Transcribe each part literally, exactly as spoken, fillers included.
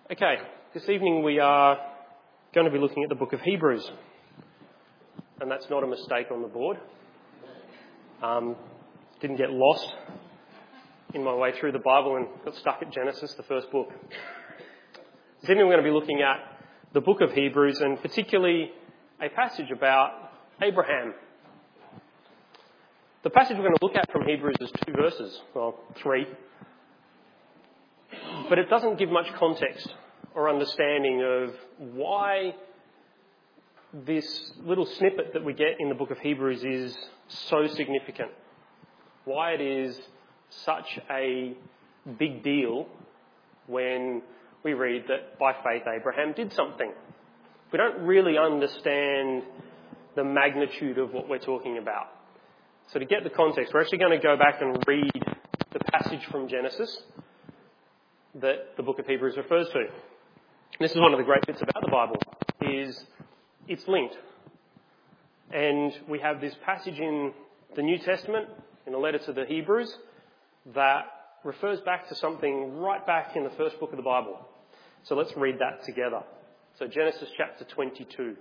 Okay, this evening we are going to be looking at the book of Hebrews. And that's not a mistake on the board. Um, didn't get lost in my way through the Bible and got stuck at Genesis, the first book. This evening we're going to be looking at the book of Hebrews and particularly a passage about Abraham. The passage we're going to look at from Hebrews is two verses, well, three. But it doesn't give much context or understanding of why this little snippet that we get in the book of Hebrews is so significant. Why it is such a big deal when we read that by faith Abraham did something. We don't really understand the magnitude of what we're talking about. So to get the context, we're actually going to go back and read the passage from Genesis that the book of Hebrews refers to. This is one of the great bits about the Bible, is it's linked. And we have this passage in the New Testament, in the letter to the Hebrews, that refers back to something right back in the first book of the Bible. So let's read that together. So Genesis chapter twenty-two.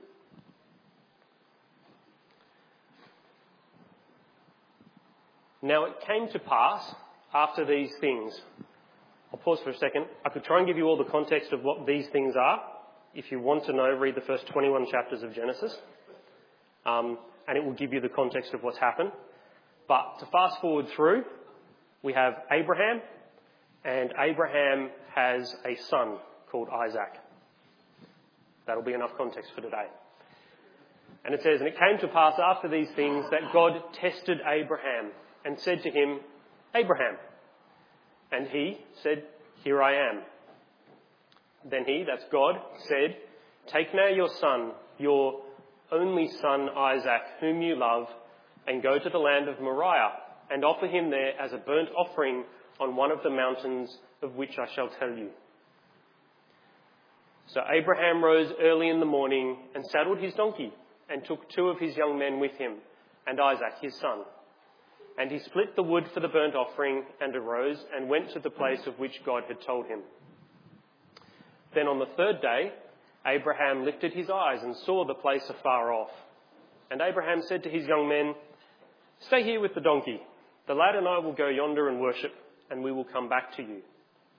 Now it came to pass after these things. I'll pause for a second. I could try and give you all the context of what these things are. If you want to know, read the first twenty-one chapters of Genesis. Um, and it will give you the context of what's happened. But to fast forward through, we have Abraham, and Abraham has a son called Isaac. That'll be enough context for today. And it says, and it came to pass after these things that God tested Abraham and said to him, Abraham. And he said, here I am. Then he, that's God, said, take now your son, your only son Isaac, whom you love, and go to the land of Moriah, and offer him there as a burnt offering on one of the mountains of which I shall tell you. So Abraham rose early in the morning and saddled his donkey, and took two of his young men with him, and Isaac his son. And he split the wood for the burnt offering and arose and went to the place of which God had told him. Then on the third day, Abraham lifted his eyes and saw the place afar off. And Abraham said to his young men, stay here with the donkey. The lad and I will go yonder and worship, and we will come back to you.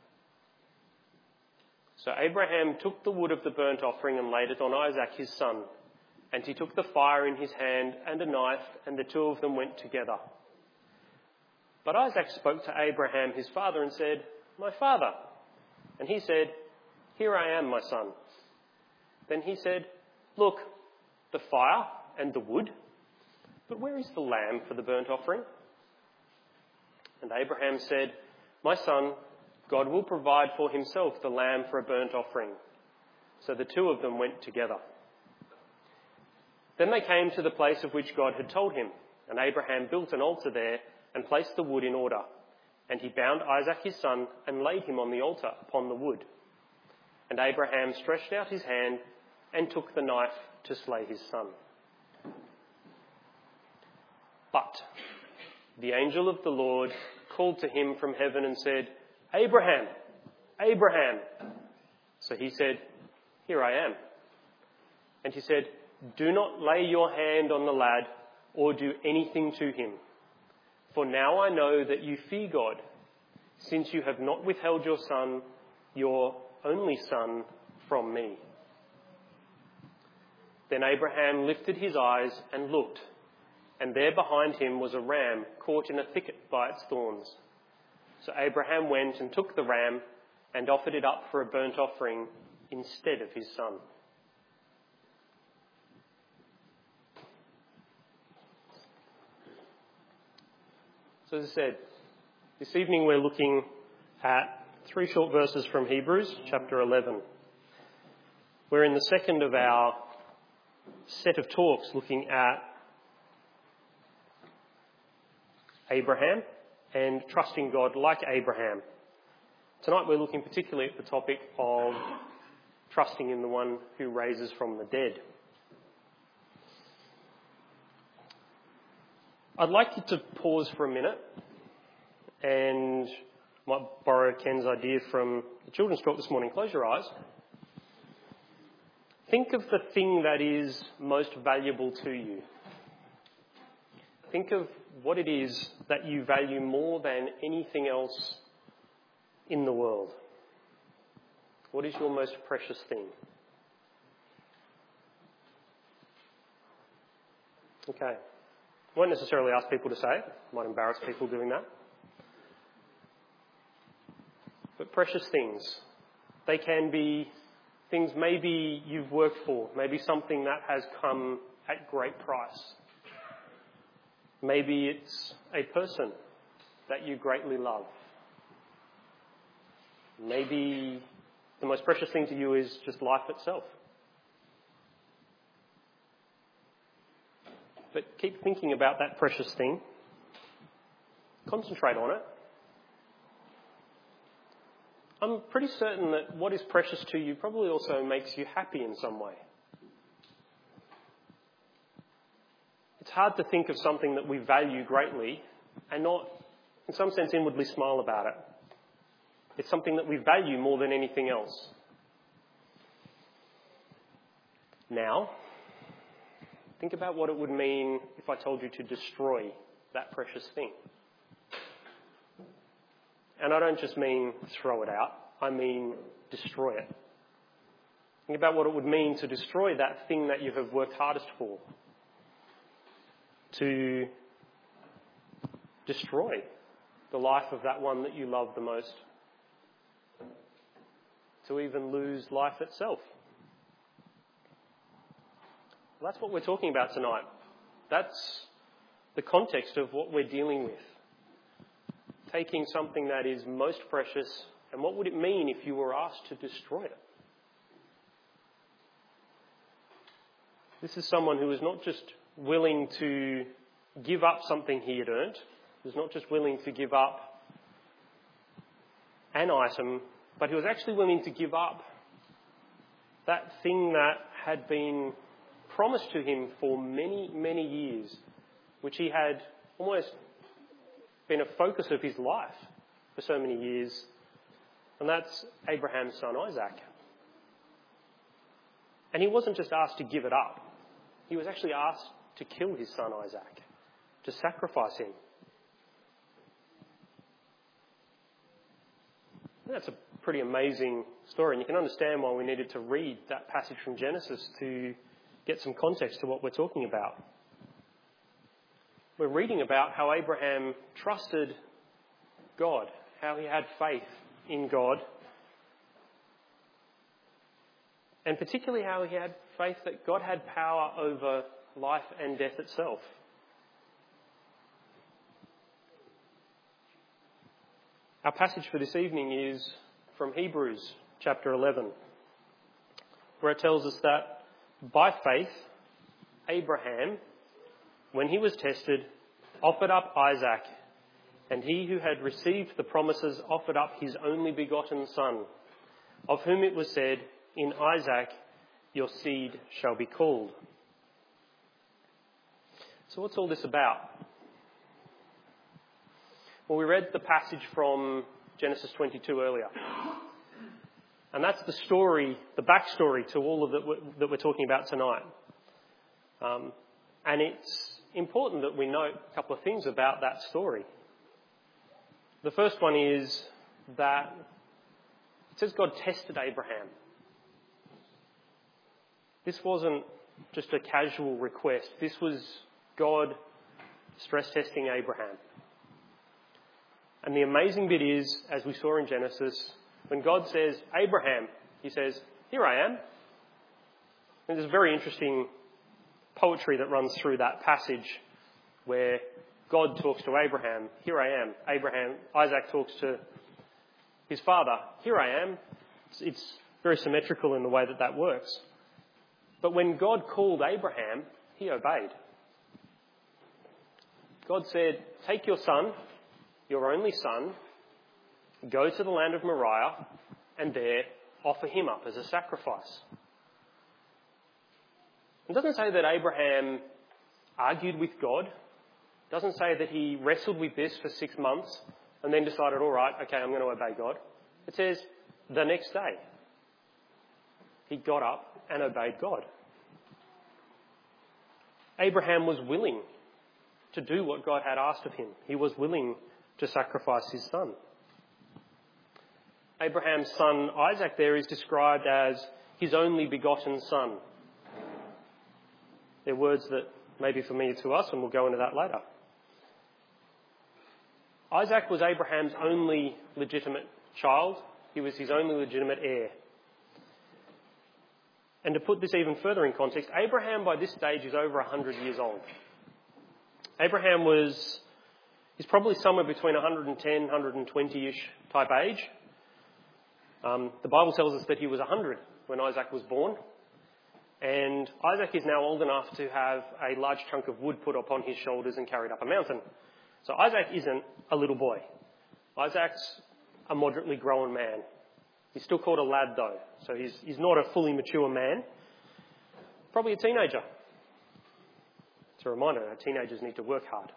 So Abraham took the wood of the burnt offering and laid it on Isaac his son. And he took the fire in his hand and a knife, and the two of them went together. But Isaac spoke to Abraham his father and said, my father. And he said, here I am, my son. Then he said, look, the fire and the wood, but where is the lamb for the burnt offering? And Abraham said, my son, God will provide for himself the lamb for a burnt offering. So the two of them went together. Then they came to the place of which God had told him, and Abraham built an altar there and placed the wood in order. And he bound Isaac his son and laid him on the altar upon the wood. And Abraham stretched out his hand and took the knife to slay his son. But the angel of the Lord called to him from heaven and said, Abraham, Abraham. So he said, here I am. And he said, do not lay your hand on the lad or do anything to him. For now I know that you fear God, since you have not withheld your son, your only son, from me. Then Abraham lifted his eyes and looked, and there behind him was a ram caught in a thicket by its thorns. So Abraham went and took the ram and offered it up for a burnt offering instead of his son. So as I said, this evening we're looking at three short verses from Hebrews, chapter eleven. We're in the second of our set of talks looking at Abraham and trusting God like Abraham. Tonight we're looking particularly at the topic of trusting in the one who raises from the dead. I'd like you to pause for a minute and Might borrow Ken's idea from the children's talk this morning. Close your eyes. Think of the thing that is most valuable to you. Think of what it is that you value more than anything else in the world. What is your most precious thing? Okay. I won't necessarily ask people to say it. Might embarrass people doing that. But precious things, they can be things maybe you've worked for, maybe something that has come at great price. Maybe it's a person that you greatly love. Maybe the most precious thing to you is just life itself. But keep thinking about that precious thing. Concentrate on it. I'm pretty certain that what is precious to you probably also makes you happy in some way. It's hard to think of something that we value greatly and not, in some sense, inwardly smile about it. It's something that we value more than anything else. Now, think about what it would mean if I told you to destroy that precious thing. And I don't just mean throw it out, I mean destroy it. Think about what it would mean to destroy that thing that you have worked hardest for. To destroy the life of that one that you love the most. To even lose life itself. Well, that's what we're talking about tonight. That's the context of what we're dealing with. Taking something that is most precious, and what would it mean if you were asked to destroy it? This is someone who is not just willing to give up something he had earned, who's not just willing to give up an item, but he was actually willing to give up that thing that had been promised to him for many, many years, which he had almost been a focus of his life for so many years, and that's Abraham's son Isaac. And he wasn't just asked to give it up, he was actually asked to kill his son Isaac, to sacrifice him. And that's a pretty amazing story, and you can understand why we needed to read that passage from Genesis to get some context to what we're talking about. We're reading about how Abraham trusted God, how he had faith in God, and particularly how he had faith that God had power over life and death itself. Our passage for this evening is from Hebrews chapter eleven, where it tells us that by faith, Abraham, when he was tested, offered up Isaac, and he who had received the promises offered up his only begotten son, of whom it was said, "In Isaac your seed shall be called." So what's all this about? Well, we read the passage from Genesis twenty-two earlier. And that's the story, the backstory to all of it that we're talking about tonight. Um, and it's important that we note a couple of things about that story. The first one is that it says God tested Abraham. This wasn't just a casual request. This was God stress testing Abraham. And the amazing bit is, as we saw in Genesis, when God says, Abraham, he says, here I am. And there's very interesting poetry that runs through that passage where God talks to Abraham, here I am. Abraham, Isaac talks to his father, here I am. It's, it's very symmetrical in the way that that works. But when God called Abraham, he obeyed. God said, take your son, your only son, go to the land of Moriah, and there offer him up as a sacrifice. It doesn't say that Abraham argued with God. It doesn't say that he wrestled with this for six months and then decided, all right, okay, I'm going to obey God. It says the next day he got up and obeyed God. Abraham was willing to do what God had asked of him. He was willing to sacrifice his son. Abraham's son Isaac there is described as his only begotten son. They're words that may be familiar to us, and we'll go into that later. Isaac was Abraham's only legitimate child. He was his only legitimate heir. And to put this even further in context, Abraham by this stage is over one hundred years old. Abraham was, is probably somewhere between one hundred ten, one hundred twenty-ish type age. Um, the Bible tells us that he was one hundred when Isaac was born. And Isaac is now old enough to have a large chunk of wood put upon his shoulders and carried up a mountain. So Isaac isn't a little boy. Isaac's a moderately grown man. He's still called a lad though, so he's, he's not a fully mature man. Probably a teenager. It's a reminder that teenagers need to work hard.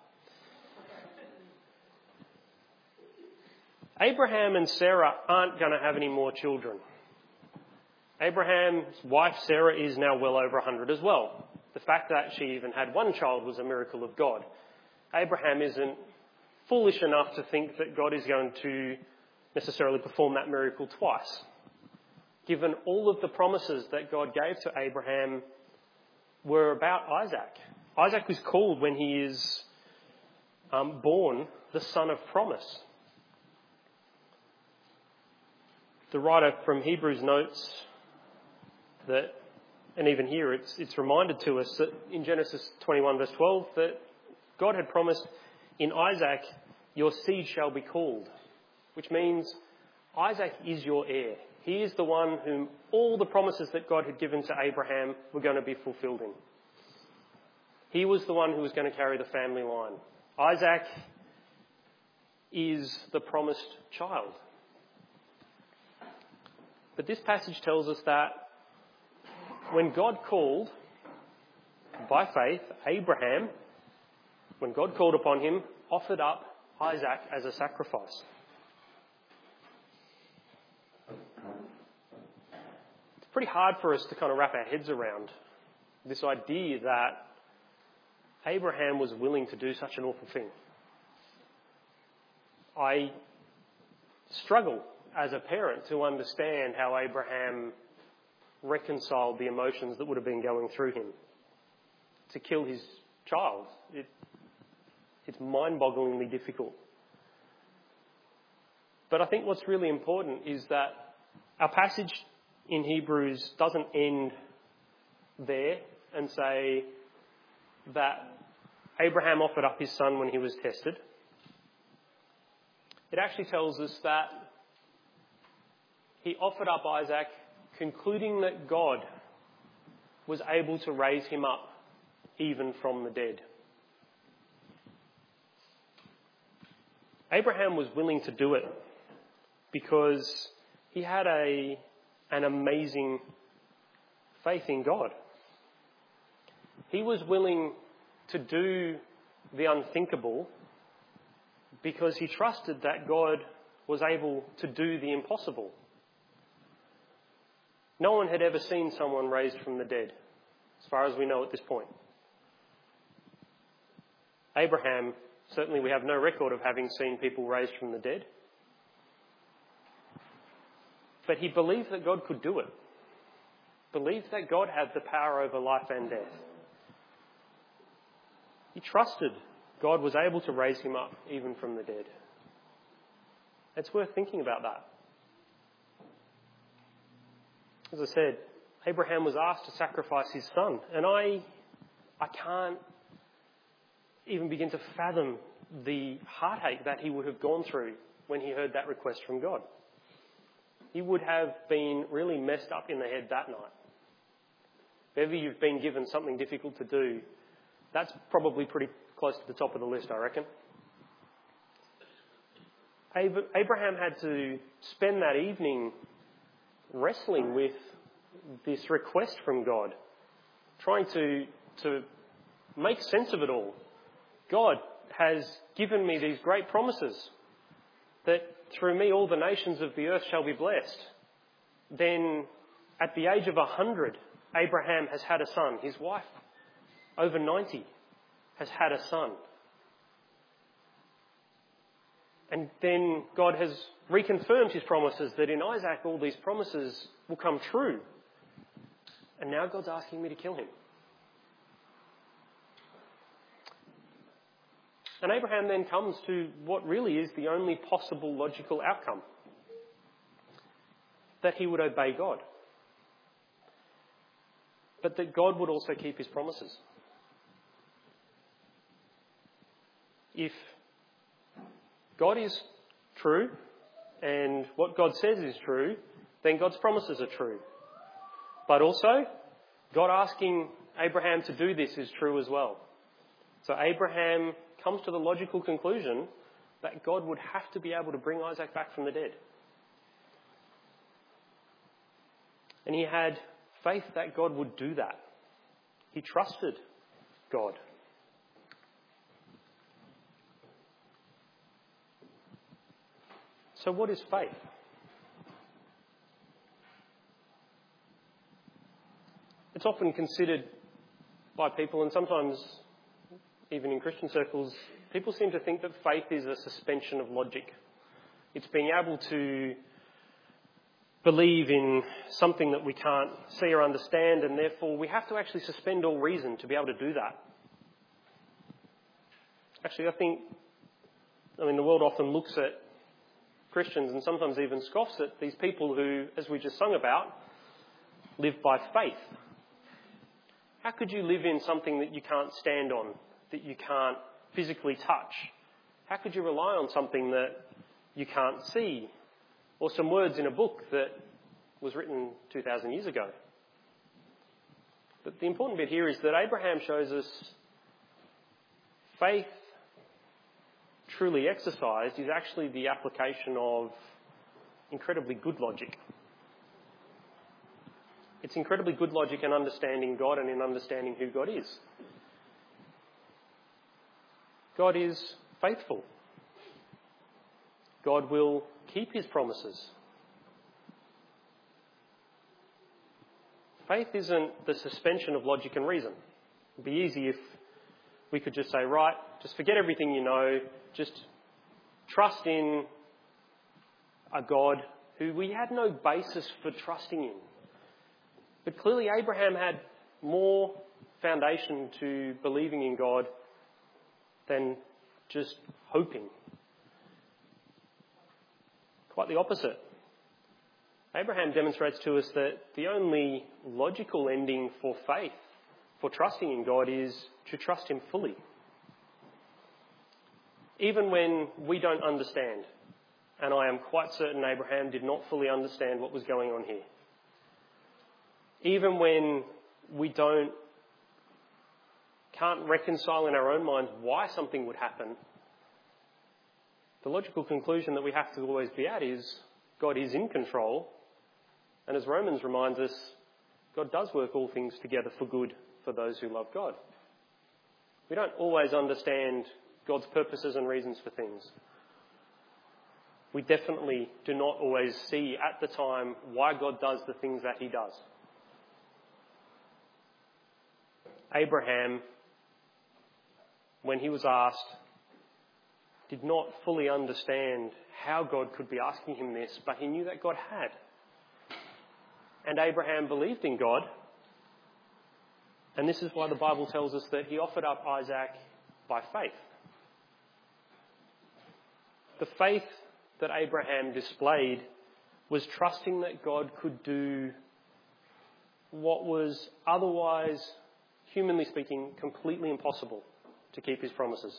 Abraham and Sarah aren't going to have any more children. Abraham's wife Sarah is now well over one hundred as well. The fact that she even had one child was a miracle of God. Abraham isn't foolish enough to think that God is going to necessarily perform that miracle twice. Given all of the promises that God gave to Abraham were about Isaac. Isaac was called when he is um, born the son of promise. The writer from Hebrews notes that, and even here it's, it's reminded to us that in Genesis twenty-one verse twelve that God had promised, in Isaac your seed shall be called, which means Isaac is your heir. He is the one whom all the promises that God had given to Abraham were going to be fulfilled in. He was the one who was going to carry the family line. Isaac is the promised child. But this passage tells us that when God called, by faith, Abraham, when God called upon him, offered up Isaac as a sacrifice. It's pretty hard for us to kind of wrap our heads around this idea that Abraham was willing to do such an awful thing. I struggle as a parent to understand how Abraham reconciled the emotions that would have been going through him to kill his child. It, it's mind-bogglingly difficult. But I think what's really important is that our passage in Hebrews doesn't end there and say that Abraham offered up his son when he was tested. It actually tells us that he offered up Isaac, concluding that God was able to raise him up even from the dead. Abraham was willing to do it because he had a, an amazing faith in God. He was willing to do the unthinkable because he trusted that God was able to do the impossible. No one had ever seen someone raised from the dead, as far as we know at this point. Abraham, certainly we have no record of having seen people raised from the dead. But he believed that God could do it. Believed that God had the power over life and death. He trusted God was able to raise him up even from the dead. It's worth thinking about that. As I said, Abraham was asked to sacrifice his son, and I, I can't even begin to fathom the heartache that he would have gone through when he heard that request from God. He would have been really messed up in the head that night. If ever you've been given something difficult to do, that's probably pretty close to the top of the list, I reckon. Abraham had to spend that evening wrestling with this request from God, trying to, to make sense of it all. God has given me these great promises. that through me all the nations of the earth shall be blessed, then at the age of a hundred, Abraham has had a son. His wife, over ninety, has had a son. And then God has reconfirmed his promises that in Isaac all these promises will come true. And now God's asking me to kill him. And Abraham then comes to what really is the only possible logical outcome. That he would obey God. But that God would also keep his promises. If God is true, and what God says is true, then God's promises are true. But also, God asking Abraham to do this is true as well. So Abraham comes to the logical conclusion that God would have to be able to bring Isaac back from the dead. And he had faith that God would do that. He trusted God. So what is faith? It's often considered by people, and sometimes even in Christian circles, people seem to think that faith is a suspension of logic. It's being able to believe in something that we can't see or understand, and therefore we have to actually suspend all reason to be able to do that. Actually, I think, I mean, the world often looks at Christians and sometimes even scoffs at these people who, as we just sung about, live by faith. How could you live in something that you can't stand on, that you can't physically touch? How could you rely on something that you can't see? Or some words in a book that was written two thousand years ago? But the important bit here is that Abraham shows us faith truly exercised is actually the application of incredibly good logic. It's incredibly good logic in understanding God and in understanding who God is. God is faithful. God will keep his promises. Faith isn't the suspension of logic and reason. It'd be easy if we could just say, right, just forget everything you know, just trust in a God who we had no basis for trusting in. But clearly Abraham had more foundation to believing in God than just hoping. Quite the opposite. Abraham demonstrates to us that the only logical ending for faith, for trusting in God, is to trust him fully. Even when we don't understand, and I am quite certain Abraham did not fully understand what was going on here. Even when we don't, can't reconcile in our own minds why something would happen, the logical conclusion that we have to always be at is God is in control. And as Romans reminds us, God does work all things together for good for those who love God. We don't always understand God's purposes and reasons for things. We definitely do not always see at the time why God does the things that he does. Abraham, when he was asked, did not fully understand how God could be asking him this, but he knew that God had. And Abraham believed in God. And this is why the Bible tells us that he offered up Isaac by faith. The faith that Abraham displayed was trusting that God could do what was otherwise, humanly speaking, completely impossible to keep his promises.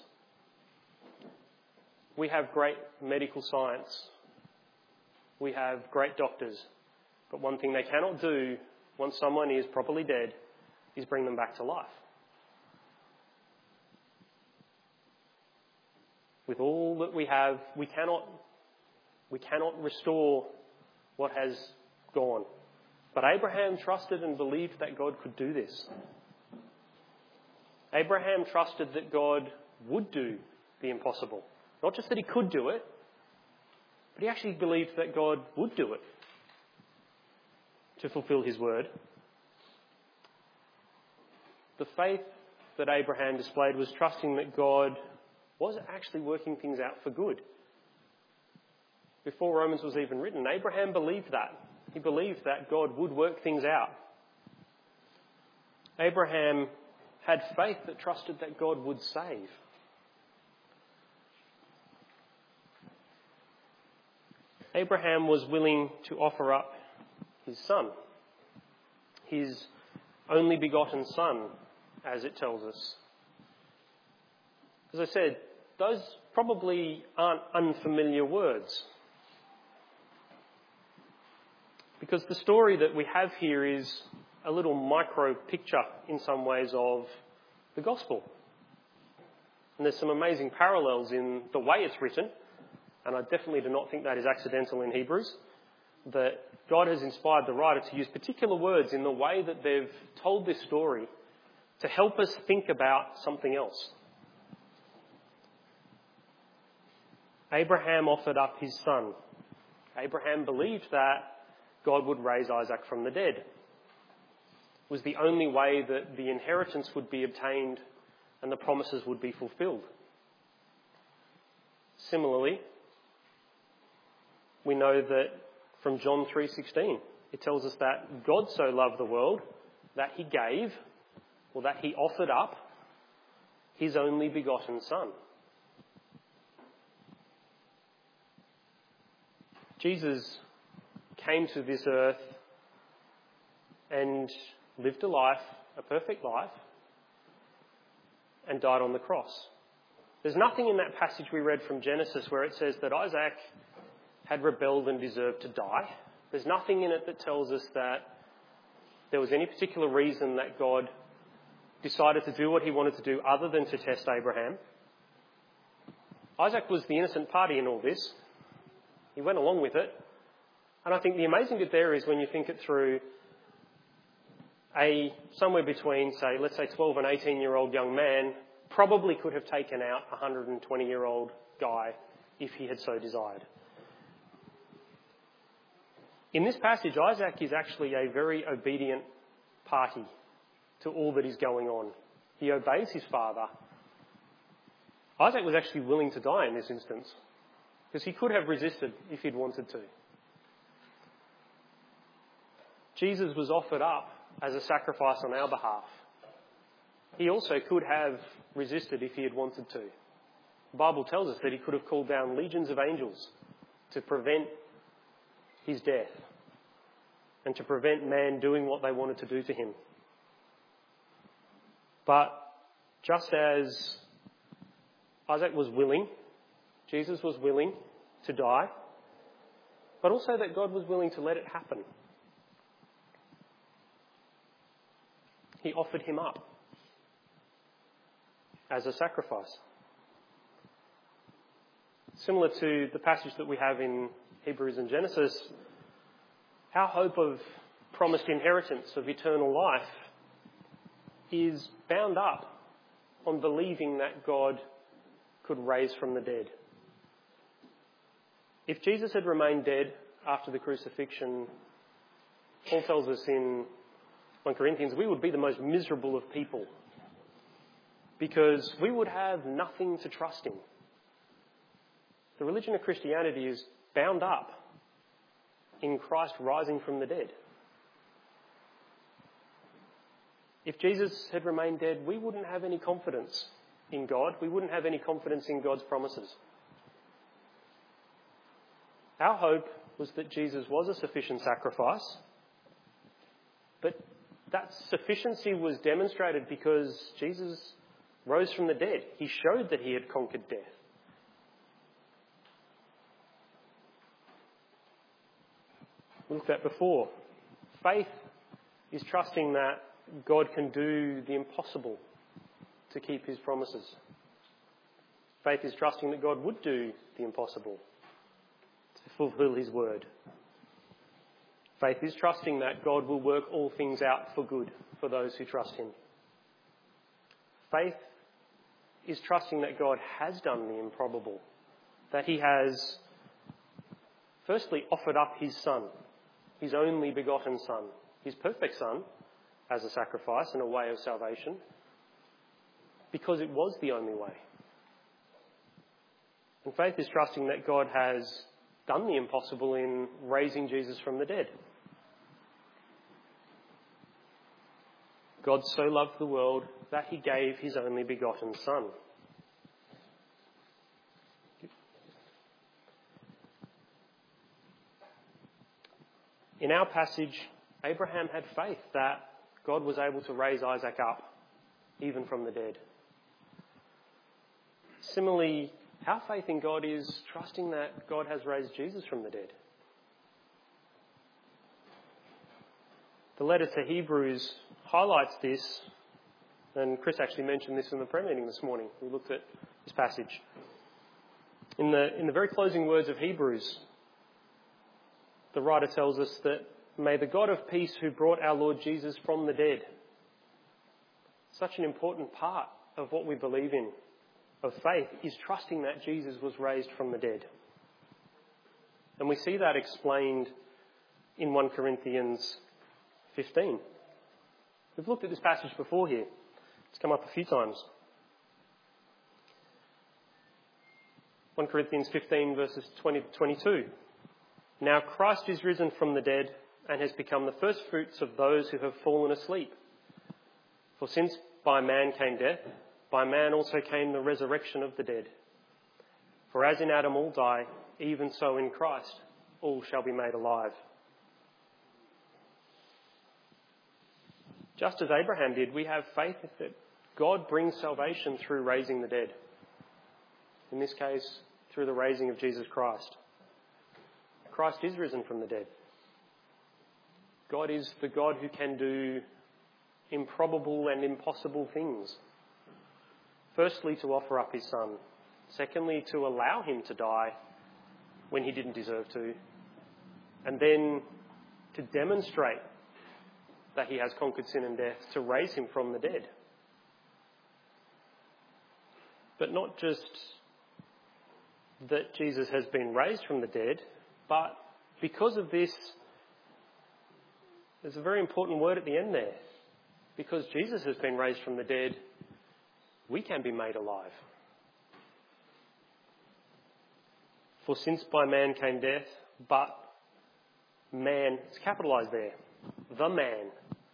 We have great medical science. We have great doctors. But one thing they cannot do once someone is properly dead is bring them back to life. With all that we have, we cannot, we cannot restore what has gone. But Abraham trusted and believed that God could do this. Abraham trusted that God would do the impossible. Not just that he could do it, but he actually believed that God would do it to fulfill his word. The faith that Abraham displayed was trusting that God was actually working things out for good. Before Romans was even written, Abraham believed that. He believed that God would work things out. Abraham had faith that trusted that God would save. Abraham was willing to offer up his son, his only begotten son, as it tells us. As I said, those probably aren't unfamiliar words, because the story that we have here is a little micro picture in some ways of the gospel. And there's some amazing parallels in the way it's written, and I definitely do not think that is accidental in Hebrews, that God has inspired the writer to use particular words in the way that they've told this story to help us think about something else. Abraham offered up his son. Abraham believed that God would raise Isaac from the dead. It was the only way that the inheritance would be obtained and the promises would be fulfilled. Similarly, we know that from John three sixteen, it tells us that God so loved the world that he gave, or that he offered up, his only begotten son. Jesus came to this earth and lived a life, a perfect life, and died on the cross. There's nothing in that passage we read from Genesis where it says that Isaac had rebelled and deserved to die. There's nothing in it that tells us that there was any particular reason that God decided to do what he wanted to do other than to test Abraham. Isaac was the innocent party in all this. He went along with it. And I think the amazing bit there is when you think it through, a somewhere between, say, let's say twelve and eighteen-year-old young man probably could have taken out a one hundred twenty-year-old guy if he had so desired. In this passage, Isaac is actually a very obedient party to all that is going on. He obeys his father. Isaac was actually willing to die in this instance, because he could have resisted if he'd wanted to. Jesus was offered up as a sacrifice on our behalf. He also could have resisted if he had wanted to. The Bible tells us that he could have called down legions of angels to prevent his death and to prevent man doing what they wanted to do to him. But just as Isaac was willing, Jesus was willing to die, but also that God was willing to let it happen. He offered him up as a sacrifice. Similar to the passage that we have in Hebrews and Genesis, our hope of promised inheritance of eternal life is bound up on believing that God could raise from the dead. If Jesus had remained dead after the crucifixion, Paul tells us in First Corinthians, we would be the most miserable of people because we would have nothing to trust in. The religion of Christianity is bound up in Christ rising from the dead. If Jesus had remained dead, we wouldn't have any confidence in God. We wouldn't have any confidence in God's promises. Our hope was that Jesus was a sufficient sacrifice, but that sufficiency was demonstrated because Jesus rose from the dead. He showed that he had conquered death. We looked at before. Faith is trusting that God can do the impossible to keep his promises. Faith is trusting that God would do the impossible to fulfill his word. Faith is trusting that God will work all things out for good for those who trust him. Faith is trusting that God has done the improbable, that he has firstly offered up his Son, his only begotten Son, his perfect Son, as a sacrifice and a way of salvation, because it was the only way. And faith is trusting that God has done the impossible in raising Jesus from the dead. God so loved the world that he gave his only begotten Son. In our passage, Abraham had faith that God was able to raise Isaac up, even from the dead. Similarly, our faith in God is trusting that God has raised Jesus from the dead. The letter to Hebrews highlights this, and Chris actually mentioned this in the prayer meeting this morning. We looked at this passage. In the, in the very closing words of Hebrews, the writer tells us that, "May the God of peace who brought our Lord Jesus from the dead," such an important part of what we believe in, of faith, is trusting that Jesus was raised from the dead. And we see that explained in First Corinthians fifteen. We've looked at this passage before here. It's come up a few times. First Corinthians fifteen verses twenty to twenty-two. "Now Christ is risen from the dead and has become the first fruits of those who have fallen asleep. For since by man came death, by man also came the resurrection of the dead. For as in Adam all die, even so in Christ all shall be made alive." Just as Abraham did, we have faith that God brings salvation through raising the dead. In this case, through the raising of Jesus Christ. Christ is risen from the dead. God is the God who can do improbable and impossible things. Firstly, to offer up his Son. Secondly, to allow him to die when he didn't deserve to. And then to demonstrate that he has conquered sin and death, to raise him from the dead. But not just that Jesus has been raised from the dead, but because of this, there's a very important word at the end there. Because Jesus has been raised from the dead, we can be made alive. For since by man came death, but man, it's capitalised there, the man,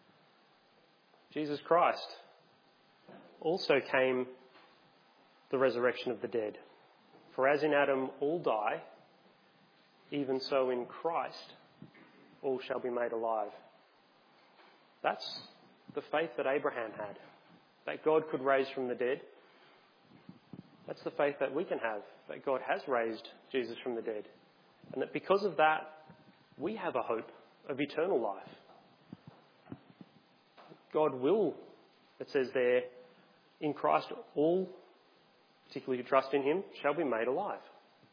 Jesus Christ, also came the resurrection of the dead. For as in Adam all die, even so in Christ all shall be made alive. That's the faith that Abraham had, that God could raise from the dead. That's the faith that we can have, that God has raised Jesus from the dead. And that because of that, we have a hope of eternal life. God will, it says there, in Christ all, particularly who trust in him, shall be made alive.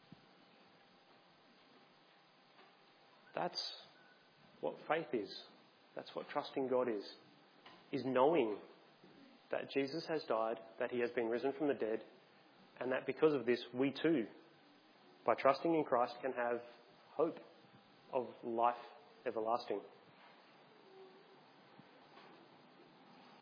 That's what faith is. That's what trusting God is. Is knowing that Jesus has died, that he has been risen from the dead, and that because of this, we too, by trusting in Christ, can have hope of life everlasting.